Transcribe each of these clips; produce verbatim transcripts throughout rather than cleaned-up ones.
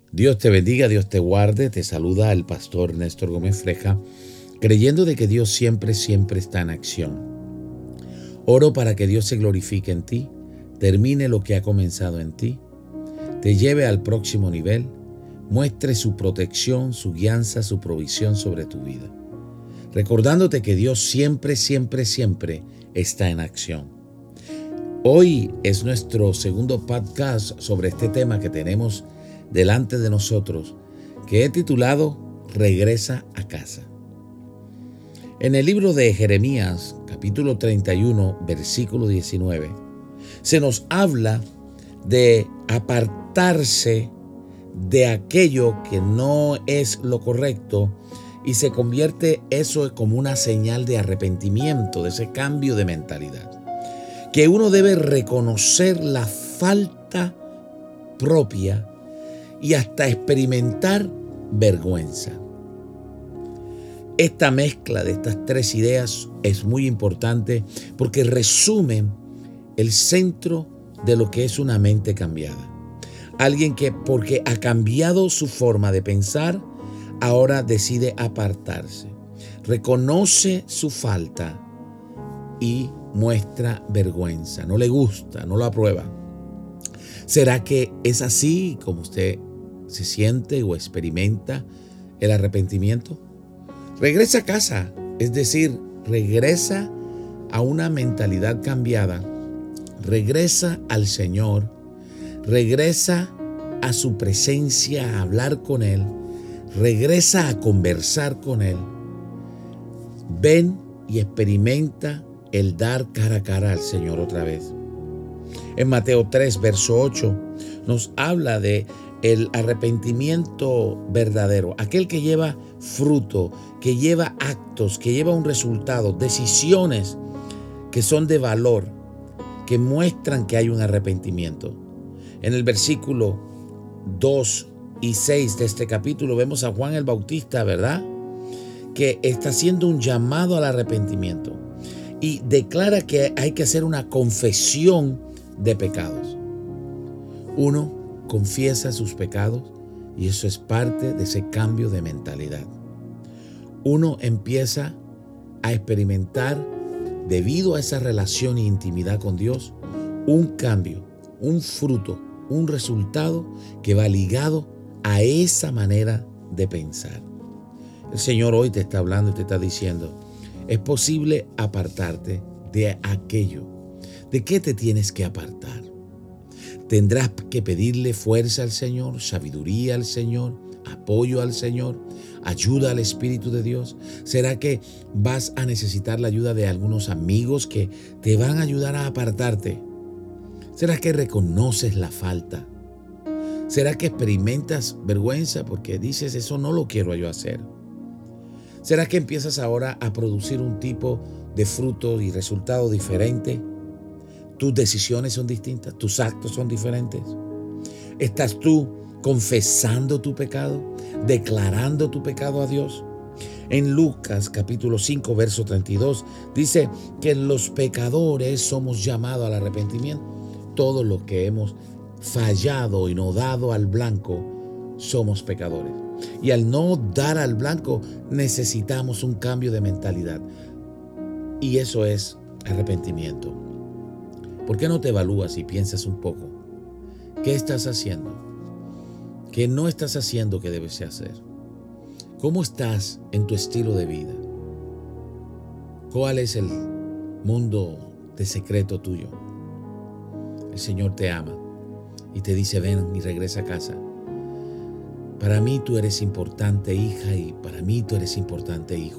Dios te bendiga, Dios te guarde, te saluda el pastor Néstor Gómez Freja, creyendo de que Dios siempre, siempre está en acción. Oro para que Dios se glorifique en ti, termine lo que ha comenzado en ti, te lleve al próximo nivel, muestre su protección, su guianza, su provisión sobre tu vida. Recordándote que Dios siempre, siempre, siempre está en acción. Hoy es nuestro segundo podcast sobre este tema que tenemos delante de nosotros, que he titulado Regresa a casa. En el libro de Jeremías, capítulo treinta y uno, versículo diecinueve, se nos habla de apartarse de aquello que no es lo correcto y se convierte eso como una señal de arrepentimiento, de ese cambio de mentalidad. Que uno debe reconocer la falta propia y hasta experimentar vergüenza. Esta mezcla de estas tres ideas es muy importante porque resumen el centro de lo que es una mente cambiada. Alguien que, porque ha cambiado su forma de pensar, ahora decide apartarse, reconoce su falta y muestra vergüenza, no le gusta, no lo aprueba. ¿Será que es así como usted se siente o experimenta el arrepentimiento? Regresa a casa, es decir, regresa a una mentalidad cambiada, regresa al Señor, regresa a su presencia a hablar con Él, regresa a conversar con Él. Ven y experimenta el dar cara a cara al Señor otra vez. En Mateo tres, verso ocho, nos habla de el arrepentimiento verdadero, aquel que lleva fruto, que lleva actos, que lleva un resultado, decisiones que son de valor, que muestran que hay un arrepentimiento. En el versículo dos y seis de este capítulo vemos a Juan el Bautista, ¿verdad?, que está haciendo un llamado al arrepentimiento y declara que hay que hacer una confesión de pecados. Uno confiesa sus pecados y eso es parte de ese cambio de mentalidad. Uno empieza a experimentar, debido a esa relación e intimidad con Dios, un cambio, un fruto, un resultado que va ligado a esa manera de pensar. El Señor hoy te está hablando y te está diciendo, es posible apartarte de aquello. ¿De qué te tienes que apartar? Tendrás que pedirle fuerza al Señor, sabiduría al Señor, apoyo al Señor, ayuda al Espíritu de Dios. ¿Será que vas a necesitar la ayuda de algunos amigos que te van a ayudar a apartarte? ¿Será que reconoces la falta? ¿Será que experimentas vergüenza porque dices, eso no lo quiero yo hacer? ¿Será que empiezas ahora a producir un tipo de fruto y resultado diferente? ¿Tus decisiones son distintas? ¿Tus actos son diferentes? ¿Estás tú confesando tu pecado? ¿Declarando tu pecado a Dios? En Lucas capítulo cinco, verso treinta y dos, dice que los pecadores somos llamados al arrepentimiento. Todos los que hemos fallado y no dado al blanco somos pecadores. Y al no dar al blanco necesitamos un cambio de mentalidad. Y eso es arrepentimiento. ¿Por qué no te evalúas y piensas un poco? ¿Qué estás haciendo? ¿Qué no estás haciendo que debes hacer? ¿Cómo estás en tu estilo de vida? ¿Cuál es el mundo de secreto tuyo? El Señor te ama y te dice, ven y regresa a casa. Para mí tú eres importante, hija, y para mí tú eres importante, hijo.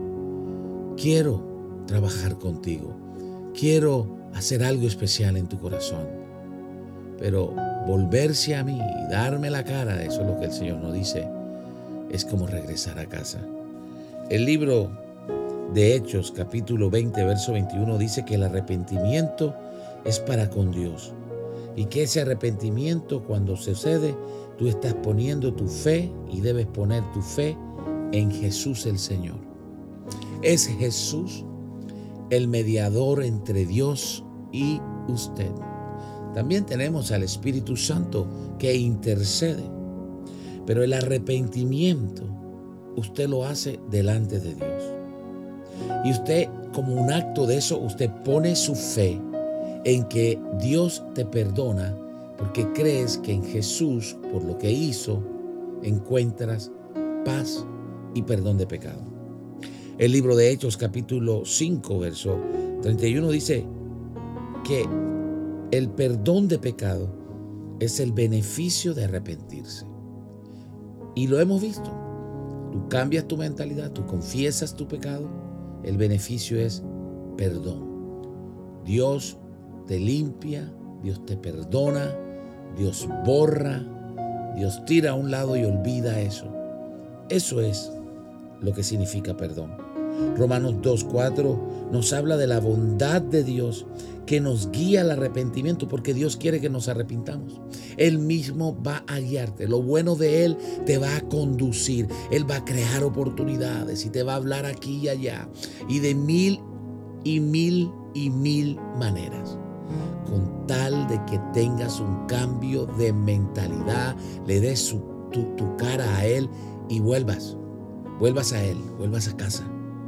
Quiero trabajar contigo. Quiero hacer algo especial en tu corazón. Pero volverse a mí y darme la cara, eso es lo que el Señor nos dice, es como regresar a casa. El libro de Hechos, capítulo veinte, verso veintiuno, dice que el arrepentimiento es para con Dios. Y que ese arrepentimiento, cuando sucede, tú estás poniendo tu fe y debes poner tu fe en Jesús el Señor. Es Jesús el mediador entre Dios y usted. También tenemos al Espíritu Santo que intercede. Pero el arrepentimiento, usted lo hace delante de Dios. Y usted, como un acto de eso, usted pone su fe en que Dios te perdona porque crees que en Jesús, por lo que hizo, encuentras paz y perdón de pecado. El libro de Hechos, capítulo cinco, verso treinta y uno, dice que el perdón de pecado es el beneficio de arrepentirse. Y lo hemos visto. Tú cambias tu mentalidad, tú confiesas tu pecado, el beneficio es perdón. Dios te limpia, Dios te perdona, Dios borra, Dios tira a un lado y olvida eso. Eso es lo que significa perdón. Romanos dos cuatro nos habla de la bondad de Dios que nos guía al arrepentimiento, porque Dios quiere que nos arrepintamos. Él mismo va a guiarte. Lo bueno de Él te va a conducir. Él va a crear oportunidades y te va a hablar aquí y allá y de mil y mil y mil maneras, con tal de que tengas un cambio de mentalidad, le des su, tu, tu cara a Él y vuelvas, vuelvas a Él, vuelvas a casa.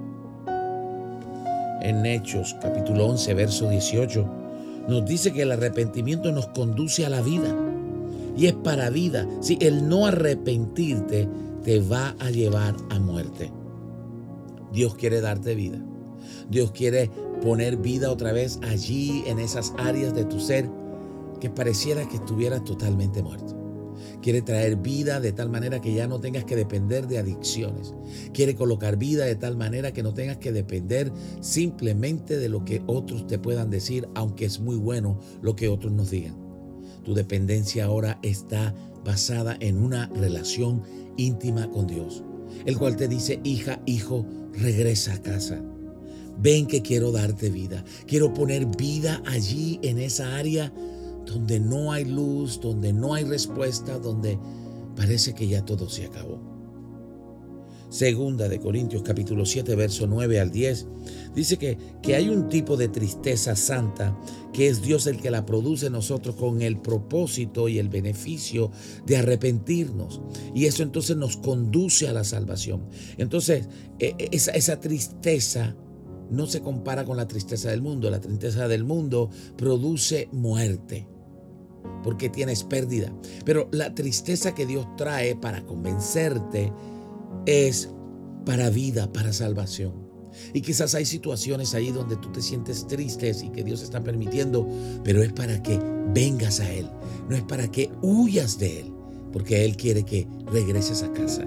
En Hechos, capítulo once, verso dieciocho, nos dice que el arrepentimiento nos conduce a la vida y es para vida. Si el no arrepentirte te va a llevar a muerte. Dios quiere darte vida. Dios quiere poner vida otra vez allí en esas áreas de tu ser que pareciera que estuvieras totalmente muerto. Quiere traer vida de tal manera que ya no tengas que depender de adicciones. Quiere colocar vida de tal manera que no tengas que depender simplemente de lo que otros te puedan decir, aunque es muy bueno lo que otros nos digan. Tu dependencia ahora está basada en una relación íntima con Dios, el cual te dice: hija, hijo, regresa a casa. Ven que quiero darte vida. Quiero poner vida allí en esa área donde no hay luz, donde no hay respuesta, donde parece que ya todo se acabó. Segunda de Corintios capítulo siete, verso nueve al diez, dice que, que hay un tipo de tristeza santa que es Dios el que la produce en nosotros con el propósito y el beneficio de arrepentirnos. Y eso entonces nos conduce a la salvación. Entonces, esa, esa tristeza no se compara con la tristeza del mundo. La tristeza del mundo produce muerte, porque tienes pérdida. Pero la tristeza que Dios trae para convencerte es para vida, para salvación. Y quizás hay situaciones ahí donde tú te sientes triste y que Dios está permitiendo, pero es para que vengas a Él. No es para que huyas de Él, porque Él quiere que regreses a casa.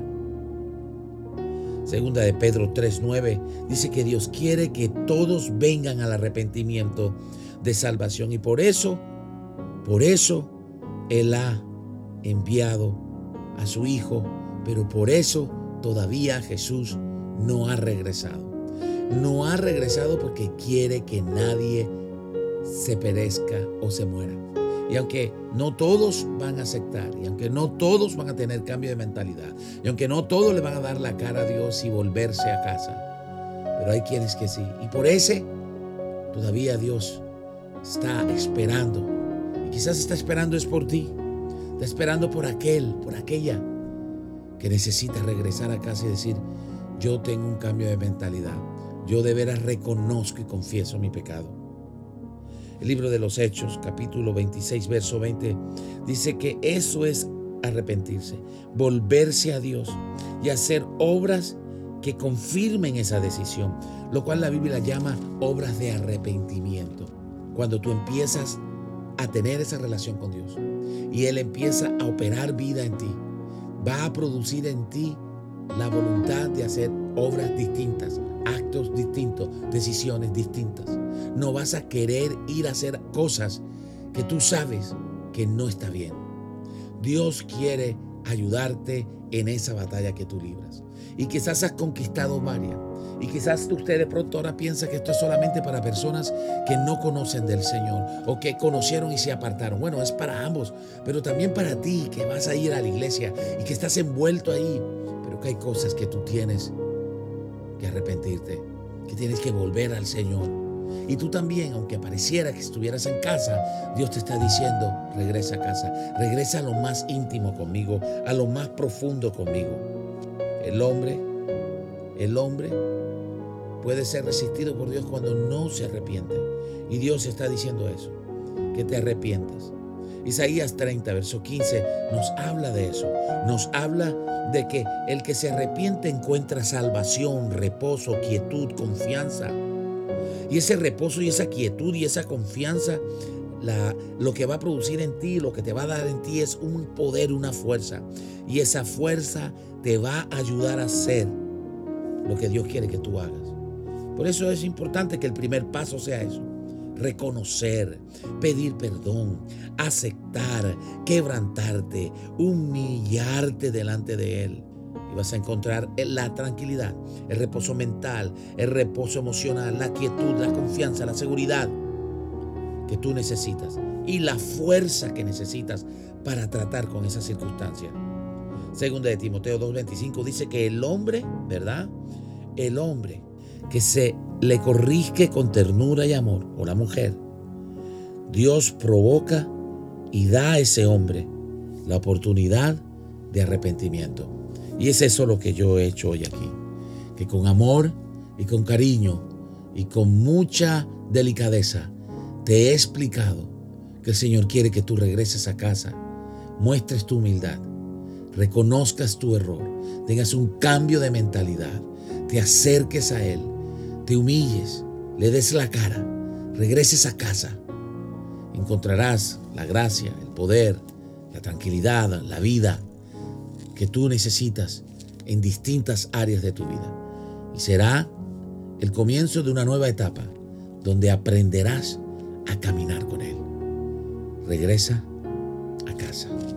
Segunda de Pedro tres nueve dice que Dios quiere que todos vengan al arrepentimiento de salvación, y por eso, por eso Él ha enviado a su Hijo, pero por eso todavía Jesús no ha regresado. No ha regresado porque quiere que nadie se perezca o se muera. Y aunque no todos van a aceptar, y aunque no todos van a tener cambio de mentalidad, y aunque no todos le van a dar la cara a Dios y volverse a casa, pero hay quienes que sí. Y por ese, todavía Dios está esperando. Y quizás está esperando es por ti. Está esperando por aquel, por aquella que necesita regresar a casa y decir: yo tengo un cambio de mentalidad. Yo de veras reconozco y confieso mi pecado. El libro de los Hechos, capítulo veintiséis, verso veinte, dice que eso es arrepentirse, volverse a Dios y hacer obras que confirmen esa decisión, lo cual la Biblia llama obras de arrepentimiento. Cuando tú empiezas a tener esa relación con Dios y Él empieza a operar vida en ti, va a producir en ti la voluntad de hacer obras distintas, actos distintos, decisiones distintas. No vas a querer ir a hacer cosas que tú sabes que no está bien. Dios quiere ayudarte en esa batalla que tú libras. Y quizás has conquistado varias. Y quizás usted de pronto ahora piensa que esto es solamente para personas que no conocen del Señor o que conocieron y se apartaron. Bueno, es para ambos, pero también para ti que vas a ir a la iglesia y que estás envuelto ahí, pero que hay cosas que tú tienes que arrepentirte, que tienes que volver al Señor. Y tú también, aunque pareciera que estuvieras en casa, Dios te está diciendo, regresa a casa, regresa a lo más íntimo conmigo, a lo más profundo conmigo. El hombre, el hombre puede ser resistido por Dios cuando no se arrepiente. Y Dios está diciendo eso, que te arrepientas. Isaías treinta, verso quince, nos habla de eso. Nos habla de que el que se arrepiente encuentra salvación, reposo, quietud, confianza. Y ese reposo y esa quietud y esa confianza, la, lo que va a producir en ti, lo que te va a dar en ti es un poder, una fuerza. Y esa fuerza te va a ayudar a hacer lo que Dios quiere que tú hagas. Por eso es importante que el primer paso sea eso. Reconocer, pedir perdón, aceptar, quebrantarte, humillarte delante de Él. Y vas a encontrar la tranquilidad, el reposo mental, el reposo emocional, la quietud, la confianza, la seguridad que tú necesitas y la fuerza que necesitas para tratar con esa circunstancia. Segunda de Timoteo dos veinticinco dice que el hombre, ¿verdad? El hombre que se le corrige con ternura y amor, o la mujer, Dios provoca y da a ese hombre la oportunidad de arrepentimiento. Y es eso lo que yo he hecho hoy aquí, que con amor y con cariño y con mucha delicadeza te he explicado que el Señor quiere que tú regreses a casa, muestres tu humildad, reconozcas tu error, tengas un cambio de mentalidad, te acerques a Él, te humilles, le des la cara, regreses a casa. Encontrarás la gracia, el poder, la tranquilidad, la vida que tú necesitas en distintas áreas de tu vida. Y será el comienzo de una nueva etapa donde aprenderás a caminar con Él. Regresa a casa.